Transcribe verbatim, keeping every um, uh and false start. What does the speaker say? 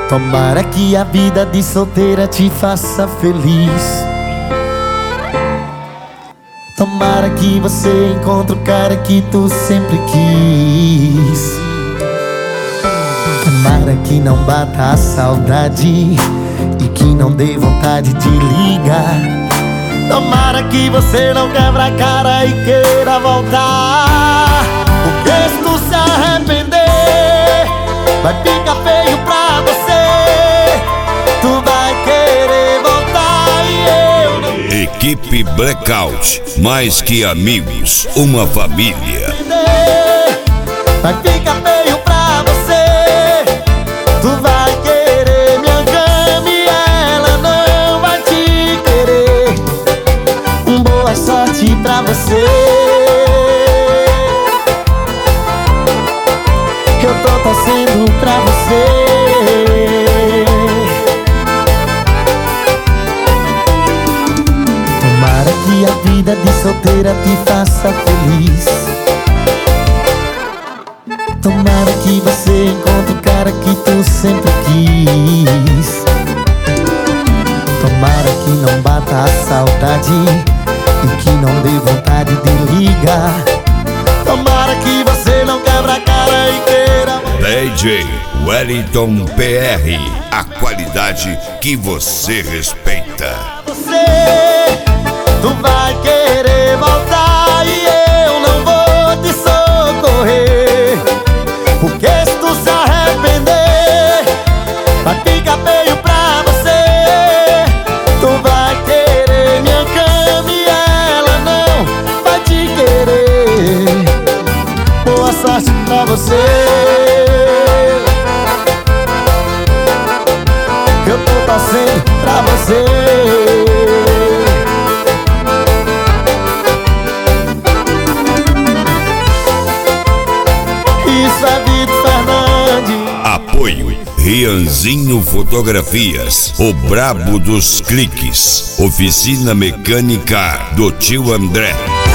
Tomara que a vida de solteira te faça feliz. Tomara que você encontre o cara que tu sempre quis. Tomara que não bata a saudade e que não dê vontade de ligar. Tomara que você não quebra a cara e queira voltar, porque se tu se arrepender, vai ficar feio pra você. Tu vai querer voltar e eu não. Equipe Blackout, mais que amigos, uma família. Vai ficar feio pra você. Tu vai querer minha cama e ela não vai te querer. Boa sorte pra você. Eu tô torcendo pra você. Tomara que a vida de solteira te faça feliz. Tomara que você encontre o cara que tu sempre quis. Tomara que não bata a saudade e que não dê vontade de ligar. Tomara que você não quebra a cara e queira. D J Wellington P R, a qualidade que você respeita. Você, tu vai querer voltar e eu não vou te socorrer, porque se tu se arrepender, vai ficar feio pra você. Tu vai querer minha cama e ela não vai te querer. Boa sorte pra você. Eu tô torcendo pra você. Isso é Vitor Fernandes. Apoio Rianzinho Fotografias, o brabo dos cliques. Oficina Mecânica do Tio André.